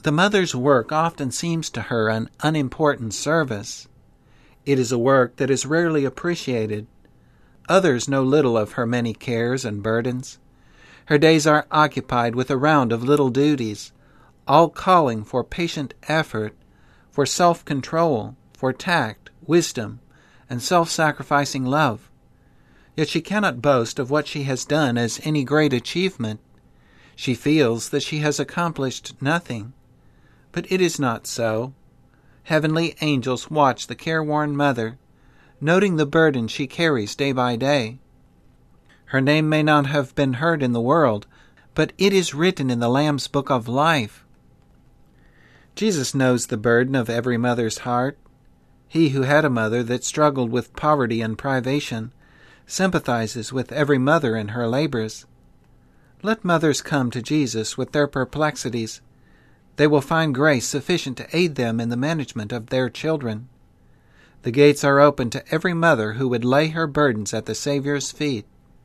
The mother's work often seems to her an unimportant service. It is a work that is rarely appreciated. Others know little of her many cares and burdens. Her days are occupied with a round of little duties, all calling for patient effort, for self-control, for tact, wisdom, and self-sacrificing love. Yet she cannot boast of what she has done as any great achievement. She feels that she has accomplished nothing. But it is not so. Heavenly angels watch the careworn mother, noting the burden she carries day by day. Her name may not have been heard in the world, but it is written in the Lamb's Book of Life. Jesus knows the burden of every mother's heart. He who had a mother that struggled with poverty and privation sympathizes with every mother in her labors. Let mothers come to Jesus with their perplexities. They will find grace sufficient to aid them in the management of their children. The gates are open to every mother who would lay her burdens at the Savior's feet.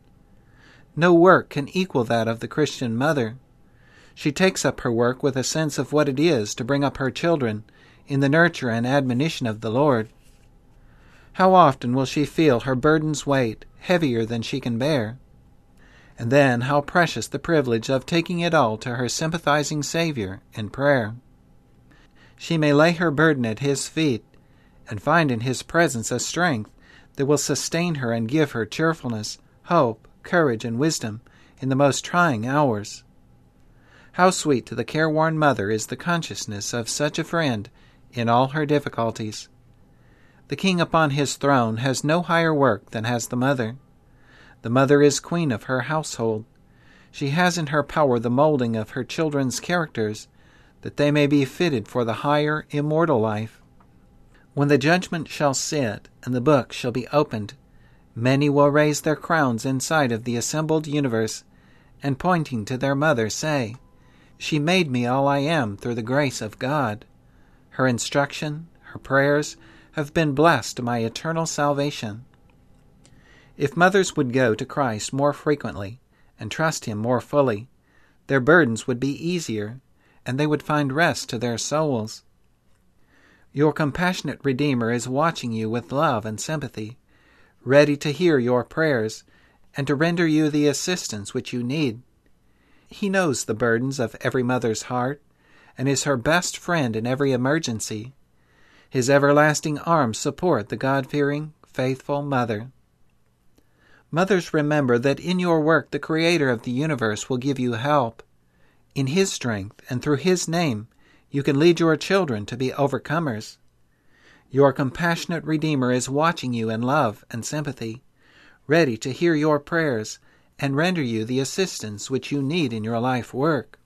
No work can equal that of the Christian mother. She takes up her work with a sense of what it is to bring up her children in the nurture and admonition of the Lord. How often will she feel her burden's weight heavier than she can bear? And then how precious the privilege of taking it all to her sympathizing Savior in prayer. She may lay her burden at His feet and find in His presence a strength that will sustain her and give her cheerfulness, hope, courage, and wisdom in the most trying hours. How sweet to the careworn mother is the consciousness of such a friend in all her difficulties. The King upon His throne has no higher work than has the mother. The mother is queen of her household. She has in her power the molding of her children's characters, that they may be fitted for the higher, immortal life. When the judgment shall sit, and the book shall be opened, many will raise their crowns in sight of the assembled universe, and pointing to their mother say, "She made me all I am through the grace of God. Her instruction, her prayers, have been blessed to my eternal salvation." If mothers would go to Christ more frequently and trust Him more fully, their burdens would be easier, and they would find rest to their souls. Your compassionate Redeemer is watching you with love and sympathy, ready to hear your prayers and to render you the assistance which you need. He knows the burdens of every mother's heart and is her best friend in every emergency. His everlasting arms support the God-fearing, faithful mother. Mothers, remember that in your work the Creator of the universe will give you help. In His strength and through His name, you can lead your children to be overcomers. Your compassionate Redeemer is watching you in love and sympathy, ready to hear your prayers and render you the assistance which you need in your life work.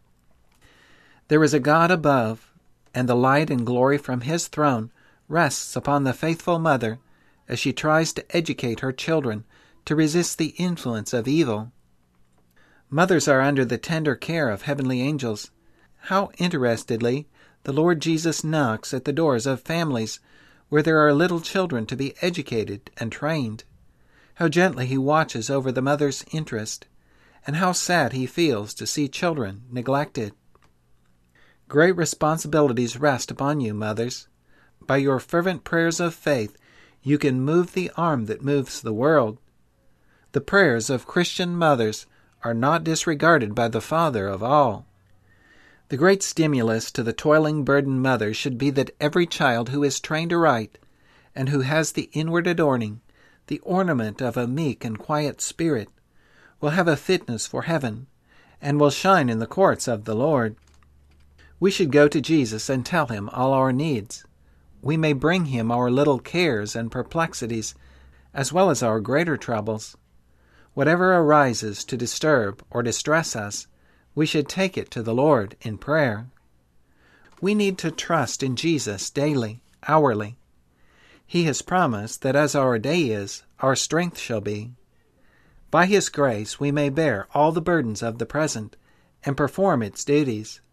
There is a God above, and the light and glory from His throne rests upon the faithful mother as she tries to educate her children to resist the influence of evil. Mothers are under the tender care of heavenly angels. How interestedly the Lord Jesus knocks at the doors of families where there are little children to be educated and trained. How gently He watches over the mother's interest, and how sad He feels to see children neglected. Great responsibilities rest upon you, mothers. By your fervent prayers of faith, you can move the arm that moves the world. The prayers of Christian mothers are not disregarded by the Father of all. The great stimulus to the toiling, burdened mother should be that every child who is trained aright, and who has the inward adorning, the ornament of a meek and quiet spirit, will have a fitness for heaven, and will shine in the courts of the Lord. We should go to Jesus and tell Him all our needs. We may bring Him our little cares and perplexities, as well as our greater troubles. Whatever arises to disturb or distress us, we should take it to the Lord in prayer. We need to trust in Jesus daily, hourly. He has promised that as our day is, our strength shall be. By His grace we may bear all the burdens of the present and perform its duties.